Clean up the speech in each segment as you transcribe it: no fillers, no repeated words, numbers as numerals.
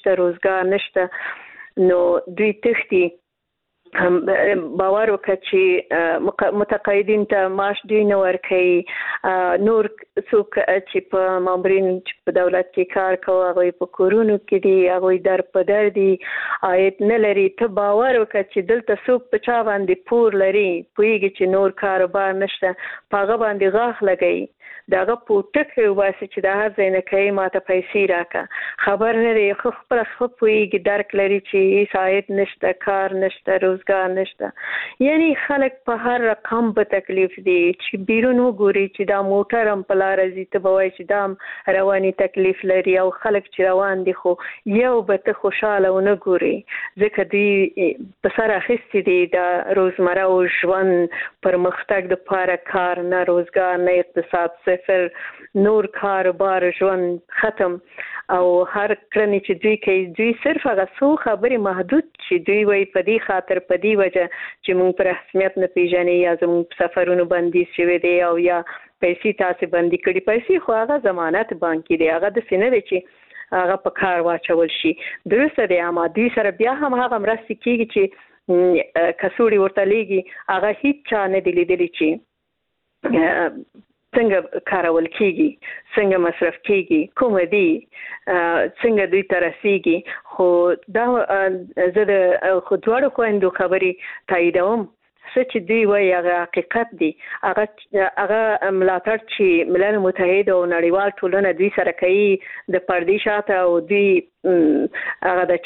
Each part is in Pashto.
نشته، روزګار نشته، نو دوی تښتي. باور وکړه چې متقاعدین ته معاش دوی نه ورکوي، نور څوک چې په مامورین چې په دولت کې کار کوي هغوی په کورونو کې دي، هغوی در په در دي، عاید نه لري. ته باور وکړه چې دلته څوک په چا باندې پور لري، پوهېږي چې نور کاروبار نشته، په هغه باندې غاښ لګوي، د هغه پوټکې وباسي چې د هر ځای نه کوي ما ته پیسې راکړه. خبر نه دی، خپله ښه پوهېږي، درک لري چې هېڅ عاید نشته، کار نشته، روزګار نشته. یعنی خلک په هر رقم په تکلیف دي چې بیرون وګوري چې دا موټر هم په لاره ځي، ته به وایي چې دا هم رواني تکلیف لري، او خلک چې روان دي خو یو به ته خوشحاله ونه ګوري، ځکه دوی په سر اخیستي دي د روزمره او ژوند پرمختګ دپاره کار نه، روزګار نه، اقتصاد صفر، نور کاروبار، ژوند ختم. او هر کړنې چې دوی کوي، دوی صرف هغه څو خبرې محدود چې دوی وایي په دې خاطر، په دې وجه چې موږ په رسمیت نه پیژنې، یا زموږ سفرونو بندیز شوي دی، او یا پیسې تاسې بندي کړي. پیسې خو هغه ضمانت بانکي دی، هغه داسې نه دی چې هغه په کار واچول شي. درسته دی، اما دوی سره بیا هم هغه مرستې کېږي چې کڅوړې ورته لیږي، هغه هیڅ چا نه دی لیدلی چې څنګه کارول کېږي، څنګه مصرف کېږي، کومه دي، څنګه دوی ته رسېږي. خو دا زه د دواړو خویندو خبرې تاییدوم، څه چې دوی وایي هغه حقیقت دی. هغه ملاتړ چې ملل متحد او نړیوال ټولنه دوی سره کوي د پردې شاته، او دوی هغه د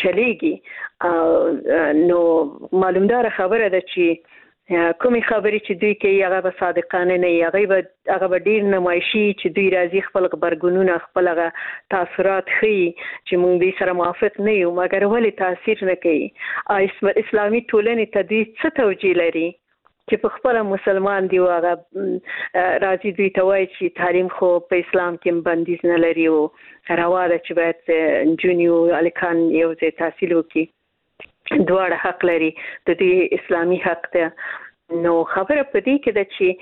چلیږي، نو معلومداره خبره ده چې کومې خبرې چې دوی کوي هغه به صادقانه نه وي، هغه به ډېر نمایشي چې دوی راځي خپل غبرګونونه، خپل هغه تاثرات ښیي چې موږ دوی سره موافق نه یو، مګر ولې تاثیر نه کوي؟ اسلامي ټولنې ته دوی څه توجیه لري چې په خپله مسلمان دی، هغه راځي دوی ته وایي چې تعلیم خو په اسلام کې بندیز نه لري، او روا ده چې باید نجونې او هلکان یو ځای تحصیل وکړي، دواړه حق لري، د دې اسلامي حق ده. نو خبره په دې کې ده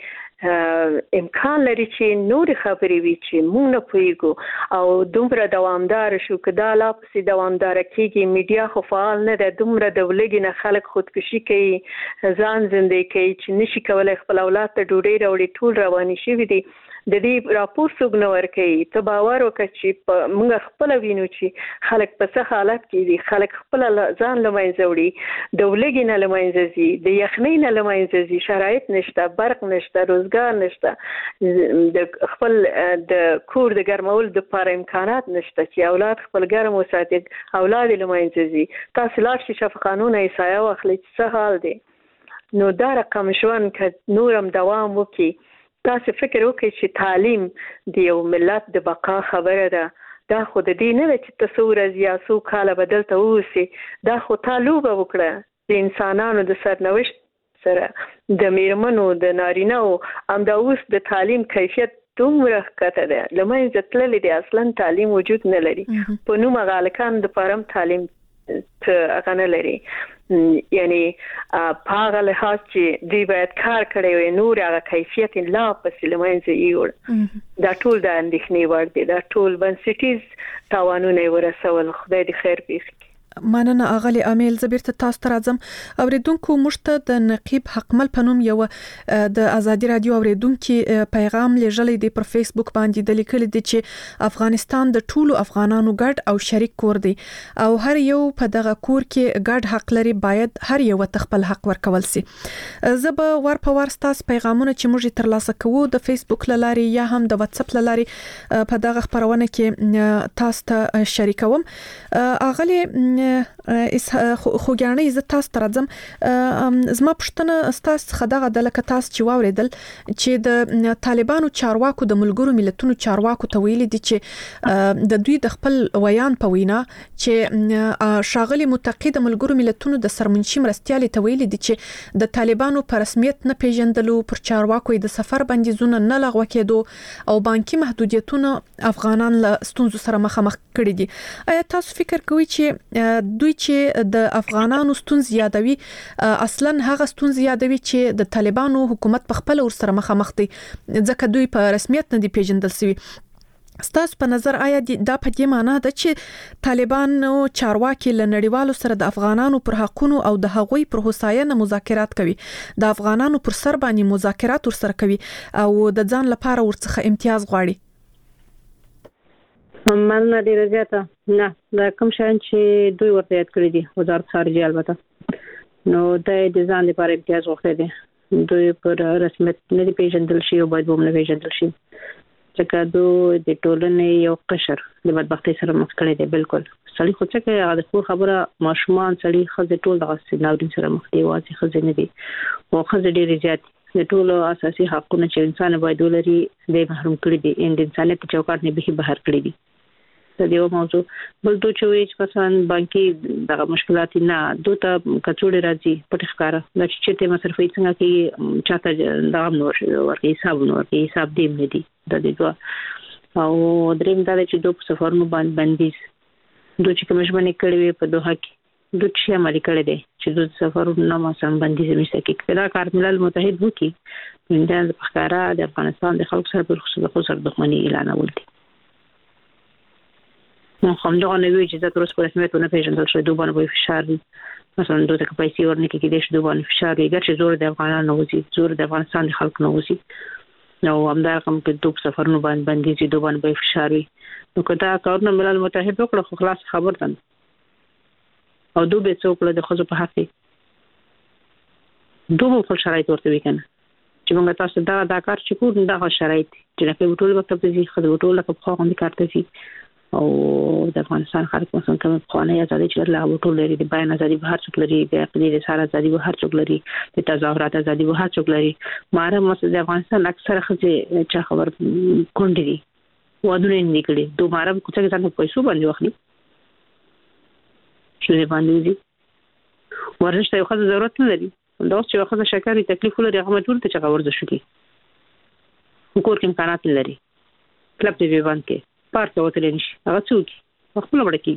چې امکان لري چې نورې خبرې وي چې موږ نه پوهېږو، او دومره دوامداره شو که دا لا پسې دوامداره کېږي. میډیا خو فعال نه ده، دومره د ولږې نه خلک خودکشي کوي، ځان زندې کوي چې نشي کولی خپل اولاد ته ډوډۍ راوړي، ټول رواني شوي دي. د دې راپور څوک نه ورکوي. ته باور وکړه چې موږ خپله وینو چې خلک په څه حالت کې دي، خلک خپله ځان له منځه وړي، د ولږې نه له منځه ځي، د یخنۍ نه له منځه ځي، شرایط نشته، برق نشته، روزګار نشته، د خپل د کور د ګرمولو دپاره امکانات نشته چې اولاد خپل ګرم وساتي، اولاد یې له منځه ځي. تاسې لاړ شئ شفاخانونه یې سایه واخلئ چې څه حال دی. نو دا رقم ژوند که نور هم دوام وکړي، تاسو فکر وکړئ چې تعلیم د یو ملت د بقا خبره ده. دا خو د دې نه ده چې ته څو ورځې یا څو کاله به دلته واوسې، دا خو تا لوبه وکړه د انسانانو د سرنوشت سره، د میرمنو د نارینهو. همدا اوس د تعلیم کیفیت دومره ښکته ده، له منځه تللی دی، اصلا تعلیم وجود نه لري. په نوم هغه هلکانو دپاره هم تعلیم هغه نه لري، یعنی په هغه لحاظ چې دوی باید کار کړی وي، نور هغه کیفیت لا پسې له منځه یوړ. دا ټول د اندېښنې وړ دی، دا ټول بنسټیز تاوانونه یې ورسول. خدای دې خیر پېښ کړي. مننه اغلی امیل. زه بیرته تاسو ته راځم. اوریدونکو موږ ته د نقیب حقمل په نوم یو د ازادي رادیو اوریدونکو پیغام لیږلی دی پر فیسبوک باندې، د لیکل دي چې افغانستان د ټولو افغانانو ګډ او شریک کور دی، او هر یو په دغه کور کې ګډ حق لري، باید هر یو ته خپل حق ورکول سي. زه به ور په ور تاسو پیغامونه چې موږ ترلاسه کوو د فیسبوک لاري یا هم د واتس اپ لاري په دغه خبرونه کې تاسو ته شریکوم. اغلی خوګیانې زه تاسو ته راځم. زما پوښتنه ستاسو څخه دغه ده، لکه تاسو چې واوریدل چې د طالبانو چارواکو د ملګرو ملتونو چارواکو ته ویلي دي چې د دوی د خپل ویان په وینا چې ښاغلي متقي د ملګرو ملتونو د سرمنشي مرستیالي ته ویلي دي چې د طالبانو په رسمیت نه پیژندلو، پر چارواکو د سفر بندیزونه نه لغوه کېدو او بانکي محدودیتونه افغانان له ستونزو سره مخامخ کړي دي. آیا تاسو فکر کوئ چې دوی چې د افغانانو ستونزې یادوي اصلا هغه ستونزې یادوي چې د طالبانو حکومت په خپل ور سره مخامخ دي، ځکه دوی په رسمیت نه دي پیژندل شوي؟ ستاسو په نظر آیا دا په دې معنی ده چې طالبان او چارواکي له نړیوالو سره د افغانانو پر حقونو او د هغوی پر هوساینه مذاکرات کوي، د افغانانو پر سر باندې مذاکرات ورسره کوي او د ځان لپاره ورڅخه امتیاز غواړي؟ مننه ډیره زیاته. نه دا کوم شان چې دوی ورته یاد کړی دي وزارت خارجه البته نو د ځان لپاره امتیاز غوښتي دي، دوی پر رسمیت نه دی پیژندل شي او باید هم نه پیژندل شي ځکه دوی د ټولنې یو قشر د بدبختۍ سره مخ کړي دي. بالکل سړی خو څه کوي هغه د خپل خبره ماشومان سړی خزه ټول دغه سيناورین سره مخ دی، واسي خزه نه دي او خزه ډېر زیات د ټولو اساسي حقوقو چې انسان باید ولري د محروم کړي دي، د انسانیت چوکاټ نه به بهر کړي دي. د دې موضوع بل دوی چې مثلا بانکي دغه مشکلات نه دوته کڅوړې راځي پټ ښکارا د چې مصرفي څنګه کې چاته دغه نور ورکې حساب دې نه دي د دې دوه او دریم دا چې دوه سفرونو باندې بندیز دوی چې کوم ژمنه کړې وي په دوه کې دوی چې عملي کړي دي چې دوی سفرونو نه مثلا بندیز مشته کې دا کار ملل متحد وکي د ښکارا د افغانستان د خلکو سره په خصوص دښمنی اعلان ولدي. نو هم دا نه وی چې دا تر اوسه په رسمیت نه پیژندل شوی، دوی باندې فشار مثلا دوی ته پیسې ورنکې کې دي، دوی باندې فشار ویګر چې زور د افغانانو نوځي، زور د افغانستان د خلکو نوځي. نو همدا کوم کې دوی سفرونو باندې بندیز دوی باندې فشار وي. نو کدا کارونه ملل متحد وکړه خو خلاص خبر تن او دوی به څوک له خزو په حق دوی په شرایط ورته وکنه چې موږ تاسو دا کار چې کوو دا شرایط چې لکه ټول وخت په دې خزو ټول لکه په خوندې کارته شي او د افغانستان خلک مثلا کوم قانوني ازادي چې له ټول لري، د بیان ازادي به هر څوک لري، د عقیدې د سار ازادي به هر څوک لري، د تظاهرات ازادي به هر څوک لري. ماره مثلا د افغانستان اکثره خځې چې خبر کونډې دي ودونه نه کړي دومره کوڅه کې څنګه پیسې باندې واخلي چې باندې دي ورزش ته یو خځه ضرورت نه لري، دا چې یو خځه شکرې تکلیف لري هغه مجبور ته چې ورزش وکړي وکړ کې امکانات لري کلب دی باندې کې پارته وتل نشي هغه څوک خپل وړکیږي.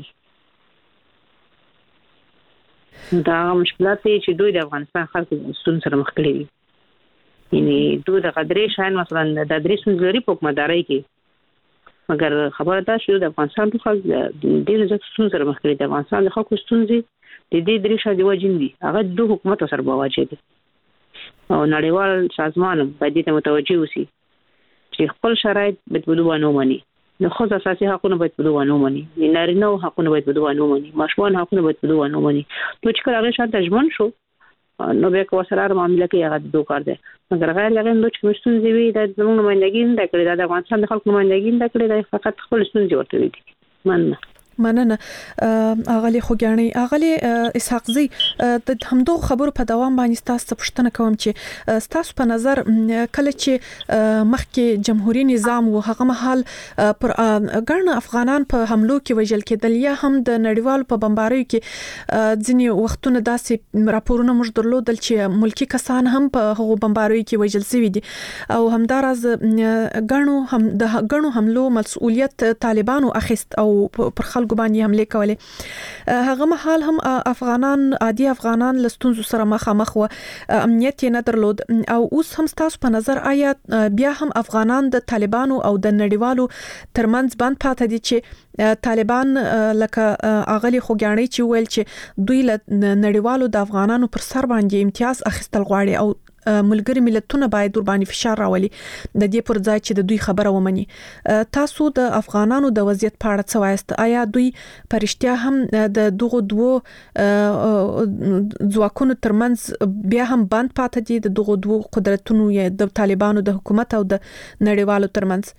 دا مشکلات چې دوی د افغانستان خلکو ستون سره مخ کړي دي، یعنی دوی د قدرې شاین مثلا د ادرس لري په حکومتداري کې، مګر خبره دا شو د افغانستان په خلک د دې ستون سره مخ کړي دي. افغانستان د خلکو ستونزې د دې درې شاده وجین دي، هغه د حکومت سره بواجه دي او نړیوال سازمان باید ته متوجه وسی چې خپل شرایط بدلونه ومني. د خو اساسي حقوقونه باید بدلونه ومني، د نارینه حقوقونه باید بدلونه ومني، ماشومان حقوقونه باید بدلونه ومني. نو چې کله هغه شاته ژوند شو نو به کو سره معاملې کې هغه دوه کار دي، مګر غیر لغه نو چې مستون دی وی د زموږ نمائندګي نه کړی، د افغانستان د خلکو نمائندګي نه کړی، د فقط خپل ستونزې ورته دي. مننه اغلی خوګانی اغلی اسحاق زی د همدو خبرو په دوام باندې تاسو پوښتنه کوم چې تاسو په نظر کله چې مخکې جمهوریت نظام او هغه مهال پر ګڼ افغانان په حملو کې وژل کېدل یا هم د نړیوالو په بمباریو کې ځینې وختونه داسې راپورونه موږ درلودل چې ملکی کسان هم په هغو بمباریو کې وژل شوي دي او همداراز ګڼو حملو مسؤلیت طالبانو اخیست او پر خلکو باندې حمله کولې. هغه مهال هم افغانان عادي افغانان لستونزو سره مخامخ و، امنیت نه درلود او اوس هم تاسو په نظر آیا بیا هم افغانان د طالبانو او د نړیوالو ترمنځ باندې پاتې دي چې طالبان لکه اغلی خوګانی چې ویل چې دوی له نړیوالو د افغانانو پر سر باندې امتیاز اخیستل غواړي او ملګری ملتونه باید ور باندې فشار راولي د دې پر ځای چې د دوی خبره ومني. تاسو د افغانانو د وضعیت په اړه څه وایست؟ آیا دوی پرشتیا هم د دغه دوه ځواکونو ترمنځ بیا هم باند پاتې دي، د دغه دوه قدرتونو یا د طالبانو د حکومت او د نړیوالو ترمنځ؟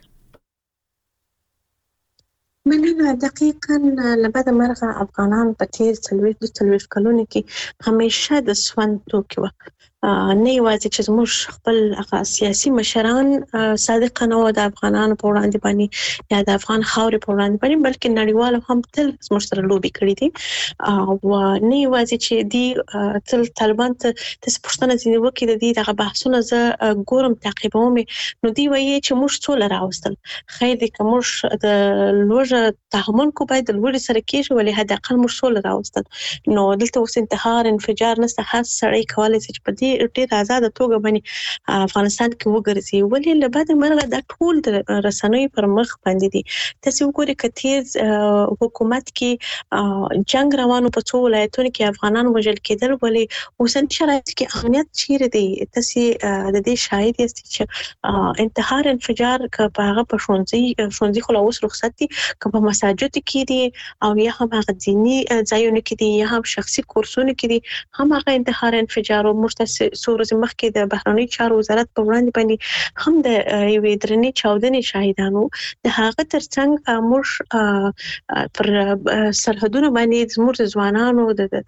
مننه. دقیقاً لبعد مرغه افغانان په تیر 40 کلونو کې همیشه د سوند توکي و، نه یوازې چې زموږ خپل سیاسي مشران صادقانه و د افغانانو په وړاندې باندې یا د افغان خاورې په وړاندې باندې، بلکې نړیوال هم تل زموږ سره لوبي کړې دي او نه یوازې چې دی تل طالبان ته د پښتنه ځینې وکړي د دې دغه بحثونه زه ګورم تعقیبوم، نو دی وایي چې موږ څول راوستل خیر دي که موږ د لوړ تحمل کو باید د لوړ سره کېږي ولې حد اقل موږ څول راوستل. نو دلته اوس انتحار انفجار نسته، هر سړی کولای شي چې په دې ډېر آزاد توګه باندې افغانستان کې وګرځي ولې له بعد مرغه د ټول د رسنۍ پر مخ باندې دي تاسو وګورئ کتیر حکومت کې جنگ روانو په څو ولایتونو کې افغانان وژل کېدل ولې اوسن شرایط کې امنیت چیرې دی تاسو د دې شاهد یاست چې انتحار انفجار که هغه په ښوونځي خو اوس رخصت دي که په مساجد کې دي او یا هم هغه دینی ځایونه کې دي یا هم شخصي کورسونه کې دي هم هغه انتحار انفجار او مرتد سورز مخکې د بهرنی چارو وزارت په وړاندې باندې هم د یوې درنې چاودنې شاهدانو د هغه ترڅنګ موږ پر سرحدونو باندې زموږ ځوانانو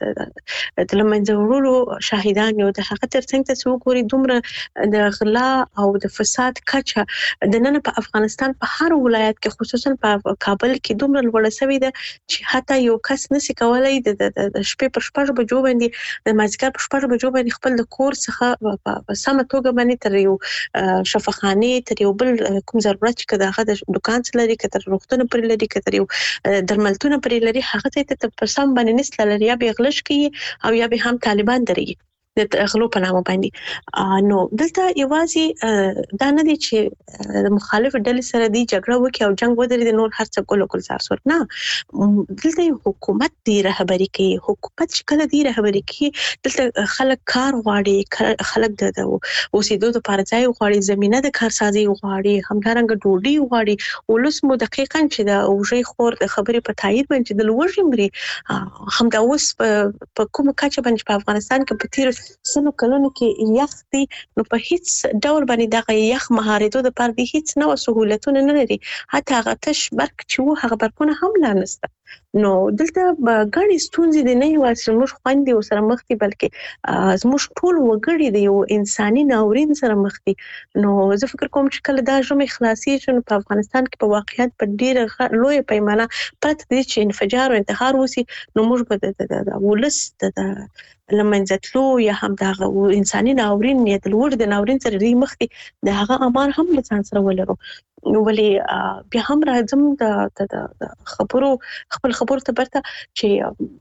د لمنځه وړلو شاهدان یو د هغه ترڅنګ تاسو وګورئ دومره د غلا او د فساد کچه د نن په افغانستان په هر ولایت کې خصوصا په کابل کې دومره لوړه شوې ده چې حتی یو کس نشي کولای د شپې پر 6 بجو باندې د مازیګر پر 6 بجو باندې خپل د کور څخه په سم توګه باندې تر یو شفاخانه تر یو بل کوم ضرورت چې دغه د دکان څخه لري کتر روغتون پر لري کتر یو درملتون پر لري هغه ته په سم باندې نسل لري یا به غلش کوي او یا به هم طالبان دري د غلو په نامه باندې نو دلته یوازې دا نه دي چې د مخالف ډلې سره دی جګړه وکړي او جنگ ودرې د نور هر څه ګل زار نه دلته حکومت دی رهبری کوي حکومت چې کله دی رهبری کوي دلته خلک کار غواړي خلک د اوسېدو لپاره ځای غواړي زمينه د کارسازي غواړي همدارنګه ډوډۍ غواړي ولوس مو دقیقاً چې د اوجې خور د خبرې په تایید باندې د لوړ مري هم دا اوس په کوم کچه باندې په افغانستان کې په تیر سنو کلونو کې یخ دي نو په هیڅ ډول باندې دغه یخ مهارتو د پر دي هیڅ نو سہولتونه نه لري حتی هغه تش برک چې هغه برکونه هم لا نشته نو دلته غړي ستونزې دي نه یوازې موږ خوندې سره مخ دي بلکې زموږ ټول وګړي د یو انساني ناورین سره مخ دي نو زه فکر کوم چې کله دا ژمه خلاصي شون په افغانستان کې په واقعیت په ډیره لوی پیمانه پرته دي چې انفجار او انتحار وسی نو موږ به د ولس د لمنځتلو یا هم د انساني ناورین یا د لوړ د ناورین سره ری مخ دي د هغه امان هم له ځان سره ولرو ولی بیا هم راځم د خبرو خپل خبرو ته برته چې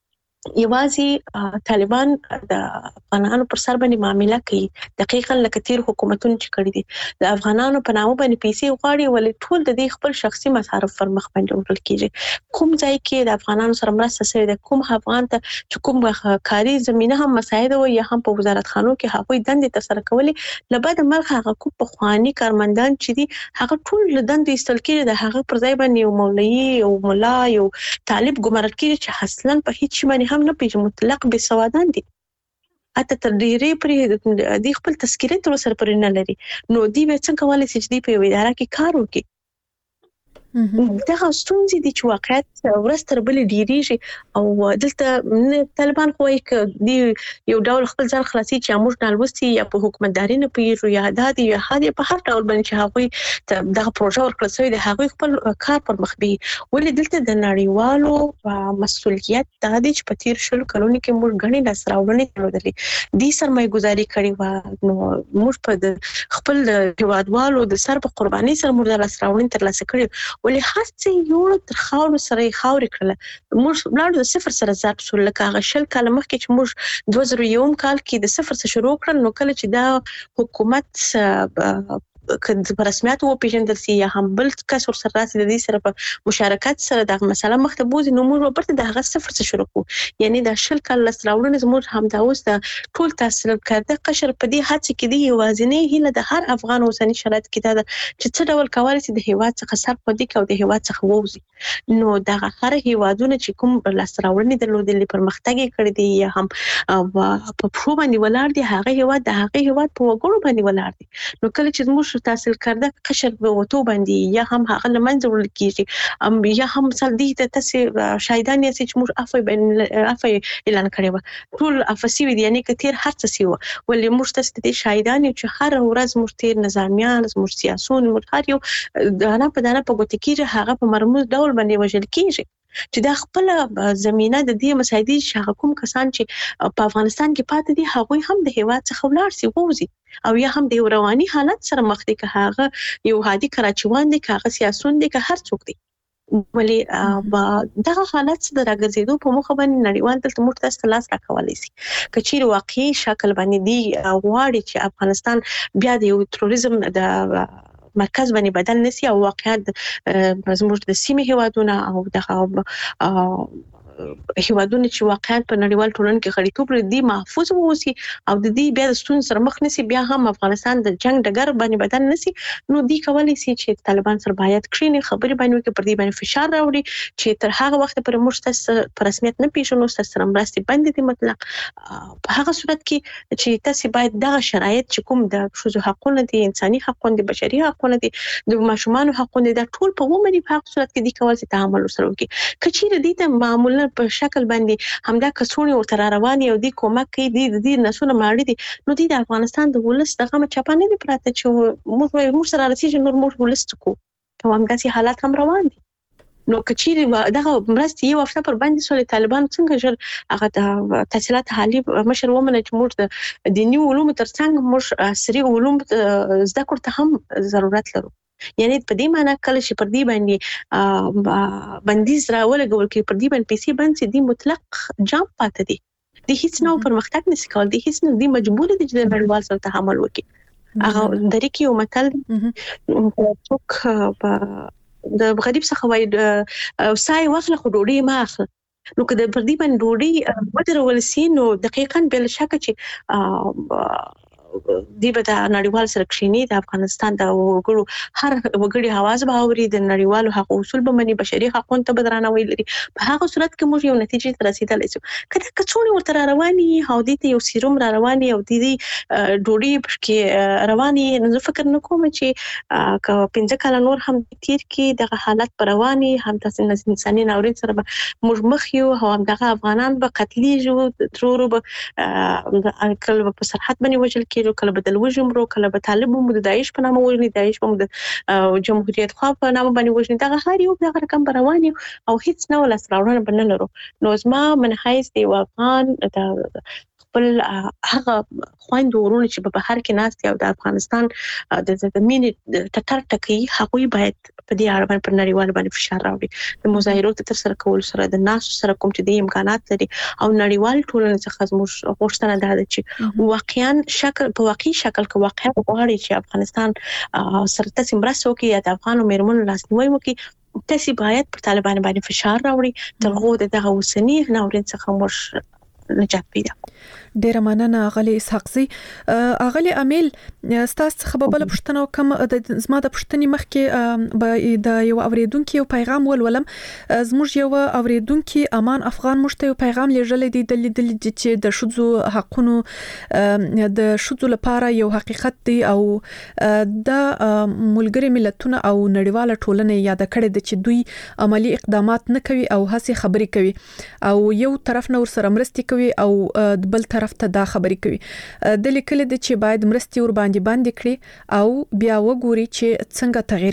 یوازې طالبان د افغانانو پر سر باندې معاملې کوي دقیقاً لکه تیر حکومتونه چې کړی دي د افغانانو په نامه باندې پیسې غواړي ولې ټول د دې خپل شخصي مصارف پر مخ باندې وړل کیږي کوم ځای کې د افغانانو سره مرسته شوی د کوم افغان ته چې کوم کاري زمينه هم مساعده وي یا هم په وزارت خانو کې هغوی دندې ترسره کولې لبعد مرخ هغه کوم په خواني کارمندان چې دي هغه ټول دندې استل کېږي د هغه پر ځای باندې یو مولوی او مولا یو طالب ګمارل کېږي چې اصلا په هیڅ باندې هم نه پیژ مطلق به سوادان دي اته تر ډیرې پرې د خپل تذکرې تر سره پرې نه لري نو دی به څنګه کولای شي چې دی په اداره کې کار وکړي دا ستونزې دي چې واقعیت ورستر بل ډیریږي او دلته طالبان خو دی یو ډول خپل ځان خلاصي چې موږ نالوستي یا په حکومتداري نه پیژو یا دادي یا هادي په هر ډول باندې چې هغه دغه پروژه ورکړل شوی دی هغه خپل کار پر مخ بي ولې دلته د نړیوالو مسؤلیت د دې چې په تیر شلو کلونو کې موږ غني لاس راوړنې درلودلې دي سرمایه گذاري کړې و نو موږ په خپل هیوادوالو د سر په قرباني سره موږ لاس راوړنې ترلاسه کړې ولې هڅه یو تر خاور سره خاور کړل موږ بلاد د صفر سره ضرب شو لکه هغه شل کاله مخکې چې موږ 2001 کال کې د صفر سره شروع کړل نو کله چې دا حکومت که په رسمیت و پیژندل سي یا هم بل کس ور سره راسي د دې سره په مشارکت سره د مسله مخته بوزي نو موږ ورته د هغه صفر څخه شروع کوو یعنی د شل کال لسراوړنه زموږ هم دا اوس د ټول تحصیل کړه قشر په دې هڅه کې دی یوازینی هله د هر افغان اوسنی شرایط کې دا چې څه ډول کولای شي د هیواد څخه سر په دې کې او د هیواد څخه ووزي نو دا هر هیوادونه چې کوم لسراوړنه درلودلې پرمختګ کړی دی یا هم په پرو باندې ولار دی هغه هیواد د هغه هیواد په وګړو باندې ولار دی نو کله چې موږ تحصیل کرده قشر به وته باندې یا هم هغه لمنځه ورل کیږي یا هم مثال دي ته تاسو شاهدان یې چې موږ عفو اعلان کړی و ټول افسی وی یعنی کثیر هر څه سی ولې موږ تاسو ته شاهدان چې هر ورځ موږ تیر نظامیان موږ سیاسيون موږ هر یو دانه په ګوت کېږي هغه په مرموز ډول باندې وژل کیږي چې دا خپل زمينه د دې مسایدي چې حکومت کسان چې په افغانستان کې پاتې دي هغه هم د هیواد څخه ولاړ سي ووزي او یا هم د رواني حالت سره مخ دي که هغه یو هادي کراچیوان دي که هغه سیاسيون دي که هر څوک دي ولې دغه حالت د راګرځېدو په مخه باندې نړیوال دلته موږ تاسو لاس راکولای شي کچیر واقعي شکل باندې دی غواړي چې افغانستان بیا د یو تروریزم د مرکز باندې بدل نشي او واقعیت زموږ د سیمې هیوادونه او د هیوادونه چې واقعیت په نړیوال ټولنه کې غړیتوب لري محفوظ ووسی او د دې بیا د ستون سره مخ نشي بیا هم افغانستان د جنگ ډګر باندې بدل نشي نو دی کولای شي چې طالبان سره باید کړي خبرې باندې کې پر دې باندې فشار راوړي چې تر هغه وخت پر موږ تاسو په رسمیت نه پیژنو سره مرستې باندې دي مطلق په هغه صورت کې چې تاسو باید دغه شرایط چې کوم د شذو حقوقونه دي انساني حقوقونه دي بشري حقوقونه دي د ماشومان حقوقونه دي ټول په ومني په هغه صورت کې دي کولای شي تعامل سره وکړي کچېره دي ته معمولا په شکل باندې همدا کڅوړي او تر رواني او دي کومک کوي دي نسونه ماړي دي نو دي د افغانستان د ولس دغه چپانه دي پراته چې موږ سره رسېږي نور موږ ولس کو کوم داسې حالات هم روان دي نو کچېره دغه مرستې یو هفته پر باندې سولې طالبان څنګه ژر هغه د تحصیلات حالي مشر ومنه چې موږ د دیني علوم ترڅنګ موږ عصري علوم زده کړو ته هم ضرورت لرو یعنی په دې معنی کله چې پر دې باندې بندیز راولګول کې پر دې باندې پیسې باندې دي مطلق جام پاتې دي د هیڅ نو پرمختګ نشي کول دي هیڅ نو دي مجبور دي چې د نړیوال سره تعامل وکړي هغه درې کې یو متل څوک د غریب څخه وای سای واخله خو ډوډۍ ما اخله نو کله پر دې باندې ډوډۍ ودرول سي نو دقیقاً بل شک چې دی به د نړیوال سره کښینی د افغانستان د وګړو هر وګړي आवाज به اوري د نړیوالو حقوقو اصول به مني بشري حقوقو ته بدرانوي لري په هغه صورت کې موږ یو نتیجې ته رسیدلی شو کله کڅوړي ورته رواني او د دې یو سیروم رواني او د دې ډوډۍ کې رواني نو فکر نکوم چې که 15 کال نور هم تیر کې د حالت پر رواني هم د انساني ناورین سره موږ مخ یو هم د افغانان به قتلېږي ترورو به کله په سرحد باندې وجل کله بدل وجمرو کله به طالب مو د داعش په نامه وژني داعش په د جمهوریت خوا په نامه باندې وژني دا هر یو د رقم رواني او هیڅ نه ولا سراورونه بنل لرو نو زما من حیث دی افغان د خپل هغه خويند ورونه چې په بهر کې ناست یو د افغانستان د مینې ټټر ټکی هغوی باید په دې اړه باندې پر نړیوال باندې فشار راوړي د مظاهرو تر سره کول سره د ناس سره کوم چې د امکانات لري او نړیوال ټولنې څخه زموږ غوښتنه ده چې واقعا شکل په واقعي شکل کې واقعا غواړي چې افغانستان سره تاسو مرسته وکړي یا د افغان مېرمنو لاسنیوي وکړي تاسو باید پر طالبان باندې فشار راوړي تر هغه دغه وسنی ناورین څخه موږ نجات پیدا ډیر مننه غلي اسحاقزي اغلي امیل ستاسو خبربل پښتنو کوم د زما د پښتني مخ کې د یو اوریدونکو یو پیغام ولولم زموږ یو اوریدونکو امان افغان مشته یو پیغام لېږل دي د لیدل چې د شذو حقونو د شذو لپاره یو حقیقت دی او د ملګری ملتونو او نړیواله ټولنه یاد کړي د چې دوی عملی اقدامات نه کوي او هڅه خبري کوي او یو طرف نور سره مرستي کوي او بل طرف ته دا خبري کوي د لیکل د چې باید مرستي ور باندې کړي او بیا وګوري چې څنګه تغییر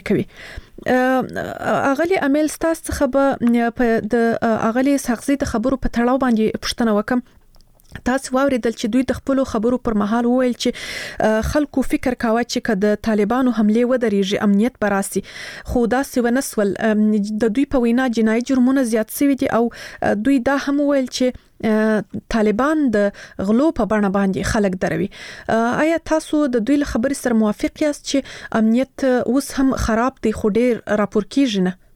کوي اغلی امیل ستاسو څخه په د اغلی سخزي د خبرو په تړاو باندې پښتنه وکم تاسو واوریدل چې دوی د خپل خبرو پر مهال وویل چې خلکو فکر کاوه چې د طالبانو حمله ودرېږي امنیت براسي خو دا سونسول د دوی په وینا جنایي جرمونه زیات شوي دي او دوی دا هم وویل چې طالبان د غلو په بڼه باندې خلک دروي آیا تاسو د دوی له خبرې سره موافق یاست چې امنیت اوس هم خراب دی خو ډیر راپور کیږي نه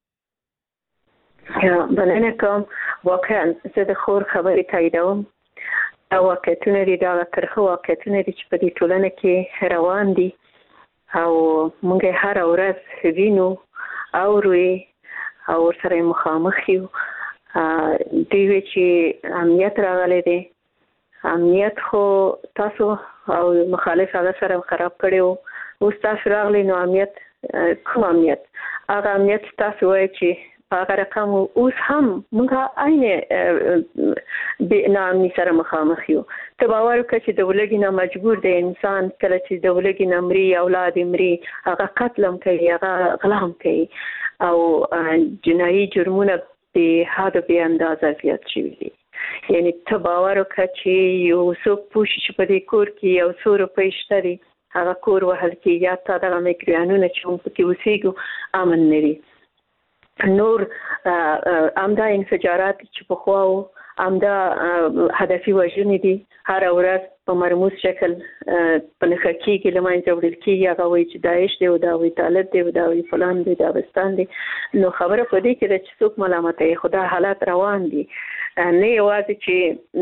بلنه کوم واقعا زه د خور خبرې تاییدوم او واقعیتونه دي دا ترخه واقعیتونه دي چې په دې ټولنه کې روان دي او موږ هر ورځ وینو او روي او سره مخامخ یو دوی چې امنیت راغلی دی امنیت خو تاسو او مخالف هغه سره خراب کړو او تاسو راغلی نو امنیت کوم امنیت هغه امنیت تاسو وایي چې هغه رقم اوس هم موږ عین د نامي سره مخامخ یو ته باور وکړه چې د ولګینه مجبور دی انسان کله چې د ولګینه مري اولاد مري هغه قتلم کوي هغه غلام کوي او جنایي جرمونه به حد به اندازه زیات شوي دي یعنی ته باور وکړه چې یو څوک پوښي چې په دې کور کې یو څو روپۍ شته دي هغه کور وهل کېږي یا تا دغه میکرویانونه چې موږ پکې اوسېږو امن نه وي نور امدا انفجارات چې په خواو امدا هدفي وژنې دي هر ورځ په مرموز شکل په لخکی کې لمانځه وړل کېږي هغه وایي چې داعش دی او دا وایي طالب دی او دا وایي فلان دی داغستان دی نو خبره په دې کې ده چې څوک ملامتوي خدا حالات روان دي نه یوازې چې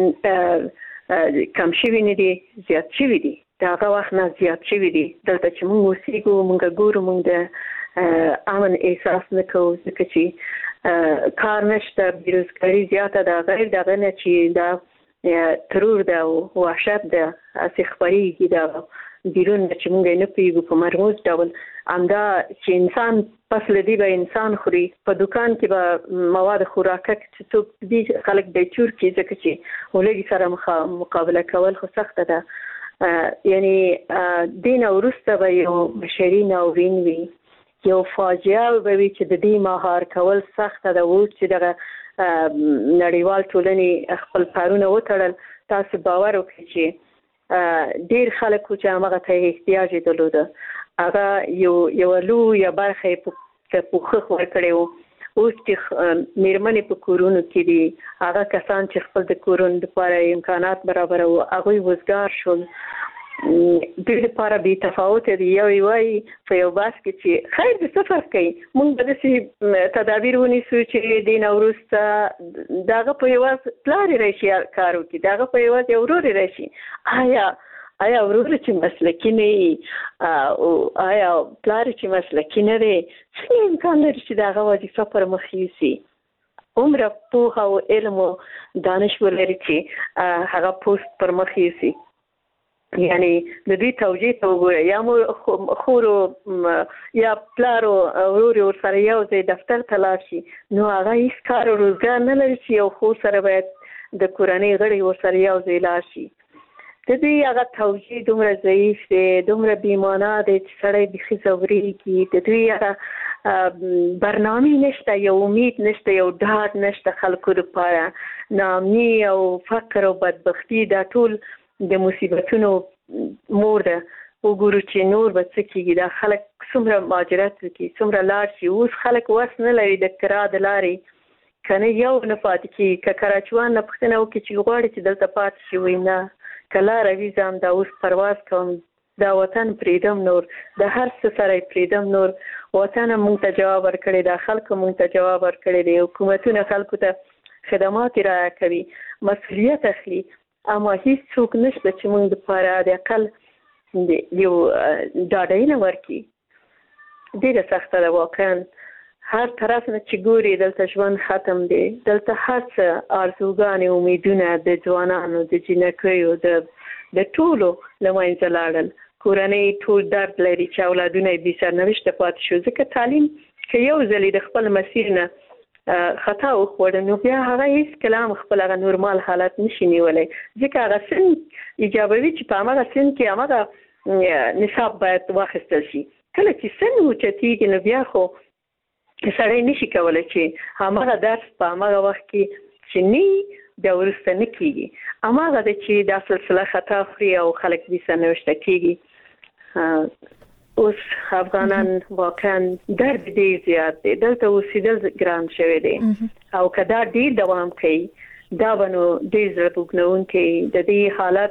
کم شوي نه دي زیات شوي دي دا هغه وخت نه زیات شوي دي دلته چې موږ اوسېږو موږ ګورو موږ د امن احساس نه کوو ځکه چې کار نشته بیروزګاري زیاته ده غیر دغه نه چې دا ترور ده او وحشت ده اسی خبرېږي دا بیرون چې موږ نه پیږو په مرموز ډول همدا چې انسان پس لدی به انسان خوري په دکان کې به مواد خوراکه چې څوک دي خلک به چور کې ځکه چې ولګي سره مقابله کول خو سخته ده یعنی دین ورسته به یو بشري ناورین وي یو فاجعه به وي چې د دې مهار کول سخته ده و چې دغه نړیوال ټولنې خپل کارونه وتړل تاسو باور وکړئ چې ډیر خلک چې هغه ته احتیاج درلود هغه یو لویه برخه په پوښښ ورکړي وو اوس چې میرمنې په کورونو کې دي هغه کسان چې خپل د کورونو لپاره امکانات برابرو هغه وزګار شول د لپاره به تفاوت دی یو وی په یو باس کې چې خیر د سفر کوي موږ د دې تدابیر ونیسو چې د نوروز داغه په یو پلان راشي کارو کې داغه په یو ورور راشي آیا ورور چې مسلکی نه او آیا پلان چې مسلکی نه دی څه امکان لري چې داغه وظیفه پر مخ یوسي عمره په او علم او دانش ولري چې هغه پوسټ پر مخ یوسي یعنی د دې توجیه ته وګوره یا مو خورو یا پلارو ورور سره یو ځای دفتر ته لاړ شي نو هغه هیڅ کار او روزګار نه لري چې یو خو سره باید د کورنۍ غړي ورسره یو ځای لاړ شي د دې هغه توجیه دومره ضعیف دی دومره بیمانه دی چې سړی بېخي ځورېږي د دوی هغه برنامه نشته یو امید نشته یو ډاډ نشته خلکو لپاره ناامني او فقر او بدبختي دا ټول د مصیبتونو مور ده وګورو چې نور به څه کېږي دا خلک څومره مهاجرت وکړي څومره لاړ شي اوس خلک وس نه لري د کرا د لارې که نه یو نه پاتې کېږي که کراچوان نه پوښتنه وکړي چې غواړي چې دلته پاتې شي وایي نه که لاره ویزه هم دا اوس پرواز کوم دا وطن پرېږدم نور د هر څه سره یې پرېږدم نور وطن هم موږ ته جواب ورکړی دا خلکو موږ ته جواب ورکړی دی حکومتونه خلکو ته خدمات رعایه کوي مسؤلیت اخلي اما هیڅ څوک نشته چې موږ لپاره د اقل یو ډاډی نه ورکړي ډېره سخته ده واقعا هر طرف نه چې ګوري دلته ژوند ختم دی دلته هر څه آرزوګانې امیدونه د ځوانانو د جنکیو د ټولو له منځه لاړل کورنۍ ټول درد لري چې اولادونه یې بې سرنوشته پاتې شو ځکه تعلیم که یو ځلې د خپل مسیر نه خطا وخوړ نو بیا هغه هیڅ کلام خپل هغه نورمال حالت نشي نیولای ځکه هغه سن ایجابوي چې په هغه سن کې هغه نصاب باید واخیستل شي کله چې سن اوچتېږي نو بیا خو سړی نشي کولی چې هماغه درس په هماغه وخت کې چې نه بیا وروسته نه کېږي هماغه ده چې دا سلسله خطا خوري او خلک بې سرنوشته کېږي اوس افغانان واقعا درد ډیر زیات دی دلته اوسېدل ګران شوی دی او که دا ډیر دوام کوي دا به نو ډیر زړه بوږنونکی د دې حالت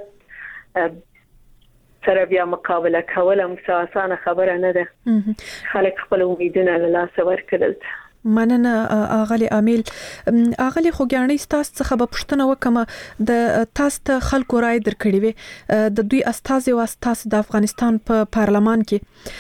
سره بیا مقابله کول هم څه اسانه خبره نه ده خلک خپل امیدونه له لاسه ورکړل مننه اغلی امیل اغلی خوګیانې تاسو څخه به پوښتنه وکم د تاسو ته خلکو رائے درکړي وي د دوی استازي او استاذ د افغانستان په پارلمان کې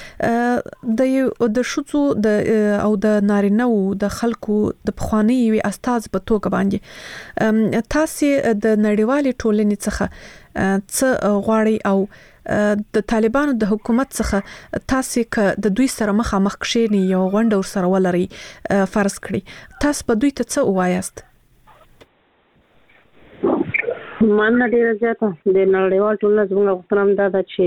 د شوڅو او د نارینه او د خلکو د پخوانی وي استاذ په توګه باندې تاسو د نړیوالې ټولنې څخه څه غواړي او د طالبانو د حکومت څخه تاسو ک د دوی سره مخامخ کښینی یو غونډه ور سره ولري فرض کړی تاسو په دوی ته څه وایاست من ډیر زیاته د نړیوال ټولنې زموږ غوښتنه ده چې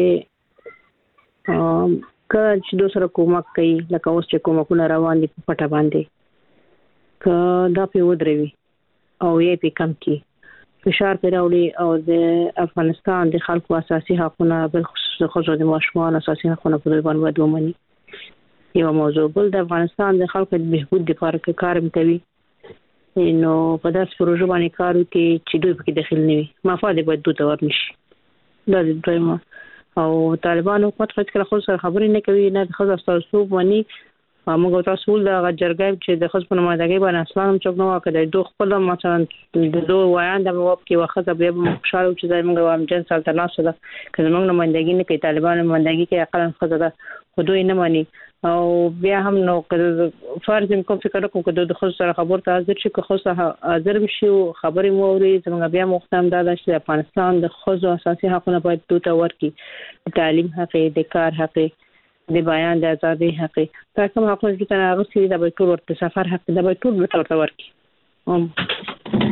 چې دوی سره کومک کوي لکه اوس چې کومکونه روان دي په پټه باندې ک دا په ودروي او یې په کم کې فشار پیراوړي او د افغانستان د خلکو اساسي حقوقونه بل خصوص د ښځو د ماشومان اساسي حقوقونه په دوی باندې ومني یو موضوع. بل د افغانستان د خلکو د بهبود لپاره کار کوي، نو په داس پروژه باندې کار کوي چې دوی پکې داخل نه وي، مفاد به دوی ته ورنشي. دا د دویمه او طالبان حکومت خو سره خبرې نه کوي، نه د خزر تاسو باندې موږ تاسو د جرګې چې د خصم نمائندګۍ باندې اسلام چوک نو کړی دوه خپل مثلا د دوه وایان د مواب کې واخذ به خوشاله چې زموږ عام جن سلطنت سره کله موږ نمائندګي نه کوي، طالبان نمائندګي کوي اقل خزر خو دوی نه مانی. او بیا هم نو فرض کوم فکر کوم چې د خصوص سره خبر ته حاضر شي، که خصوص حاضر شي خبرې موري زموږ بیا مختم دا چې افغانستان د خصوص اساسي حقوقونه باید دوی ته ورکړي، تعلیم حق، د کار حق، د بیان د ازادي حق، دا کوم حقوق چې تنه غوښتي د ټول ورته سفر حق د ټول ورته ورکړي.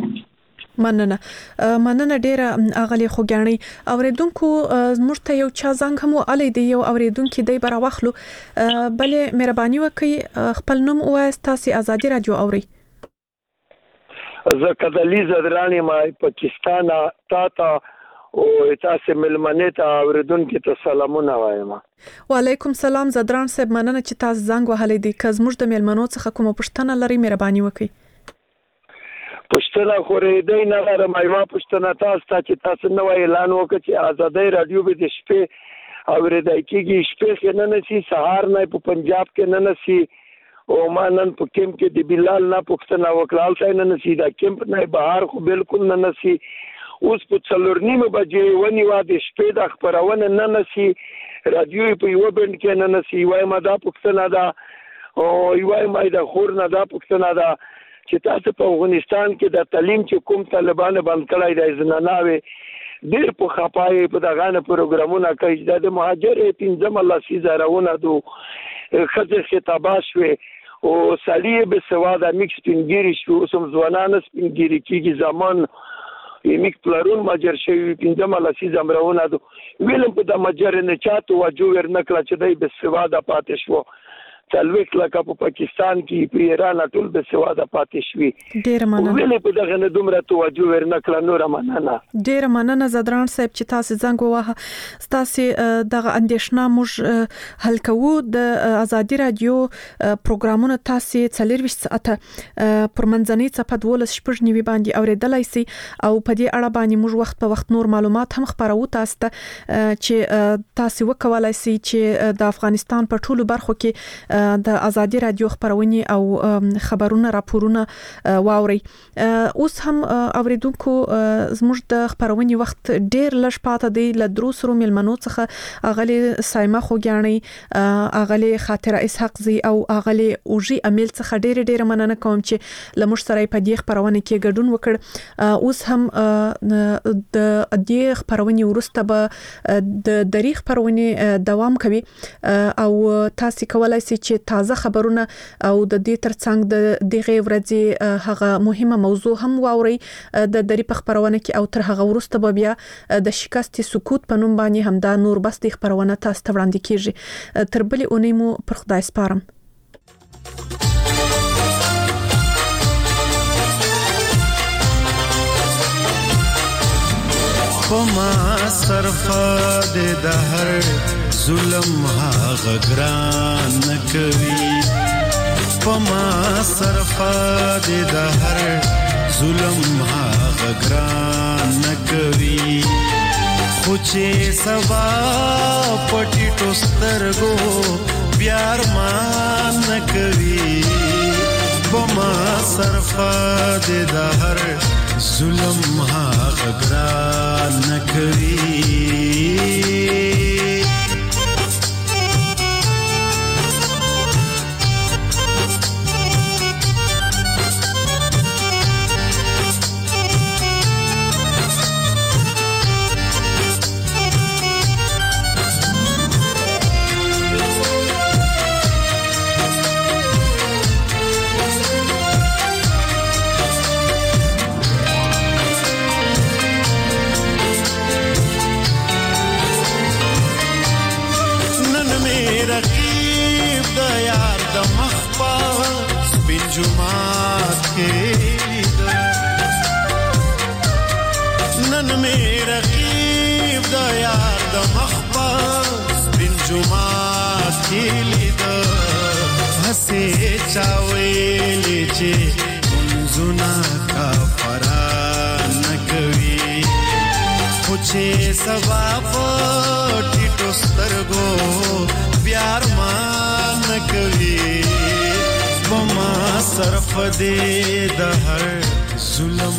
مننه ډیره اغلی خوګانی. اوریدونکو زموږ ته یو چا زنګ هم علي دی، یو اوریدونکو دی برا واخلو. بلې مهرباني وکړئ خپل نوم وایست، تاسو ازادي رادیو اوري. زه کدلی زدرانی ما پاکستان تا او تاسو ملمنه ته اوریدونکو ته سلامونه وایم. وعلیکم سلام زدران صاحب، مننه چې تاسو زنګ وهلی دی. که زموږ د ملمنو څخه کومه پوښتنه لري مهرباني وکړئ. پښتنه خورې نه لرم، ما پښتنه تاسو ته چې تاسو نو اعلان وکړ چې ازادي رادیو به د شپې اوریدای کیږي، شپې نه نسی سهار نه په پنجاب کې نه نسی، او ما نن په کیمپ کې د بلال نه پښتنه وکړال ځای نه نسی، دا کیمپ نه بهر خو بالکل نه نسی. اوس په 4:30 بجې ونی وا د شپې د خبرونه نه نسی، رادیو په یو بند کې نه نسی. وای ما دا پښتنه دا او وای ما دا خور نه دا پښتنه دا چې تاسو په افغانستان کې د تعلیم چې کوم طالبان باندې کړای د زناناوي ډېر په خپای په دغه پروګرامونه کوي، د مهاجر 15 لسی زراونه دو خځه خطابات شوي او سړی به سواده میکس پنګيري شو، سم ځوانان سپنګيري کیږي زمان میک پلارون ماجر شوی 15 لسی زمراونه دو ویلم په د ماجر نه چاته وجو ورنکړه چې دای به سواده پاتې شو. تلويک لکه په پاکستان کې په ایران ټول به سواده پاتې شوی. ډیر مننه. ویلې په دغه نه دومره توجه ورنکړه. نور مننه. ډیر مننه زدران صاحب چې تاسو زنګ ووهه. تاسو دغه اندیشنه موږ حل کوو. د ازادي رادیو پروګرامونه تاسو 24 ساعته پر منځنۍ صفحه 12 شپږ نیوي باندې اوریدلای شئ او په دې اړه باندې موږ وخت په وخت نور معلومات هم خبرو تاسو ته چې تاسو وکولای شئ چې د افغانستان په ټولو برخو کې د ازادي رادیو خبرونه او خبرونه راپورونه واوري. اوس هم اوریدونکو زموږ د خبرونې وخت ډیر لږ پاته دی. له دروسرو ملمنو څخه اغلی سایمه خوګیانی، اغلی خاطر اسحاق زی او اغلی اوجی امیل څخه ډیر مننه کوم چې لمش سره په دې خبرونه کې ګډون وکړ. اوس هم د دې خبرونې ورسته به د دریغ خبرونه دوام کوي او تاسو کولای شئ چې تازه خبرونه او د دې ترڅنګ د دغه ورځې هغه مهمه موضوع هم واوري د دری په خبرونه کې او تر هغه ورسته به بیا د شکست سکوت په نوم باندې هم دا نور بس د خبرونه تاسو ته وړاندې کیږي. تر بلې اونۍ مو پر خدای سپارم. پما صرفه د هر ظلم هغه ګران کوي، پما صرفه د هر ظلم هغه ګران کوي، خو چې سبا پټی ټوسترګو بیار مان کوي، پما صرفه د هر ظلم هغه ګران کوي. جمعات کې نن مې رقیب د یار د مخبر بن جمعات کې لید پسې چاویلې چې منځونه کفاره نه کوي خو چې سبا په ټیټو سترګو بیا ارمان نه کوي په ما صرف دې د هر ظلم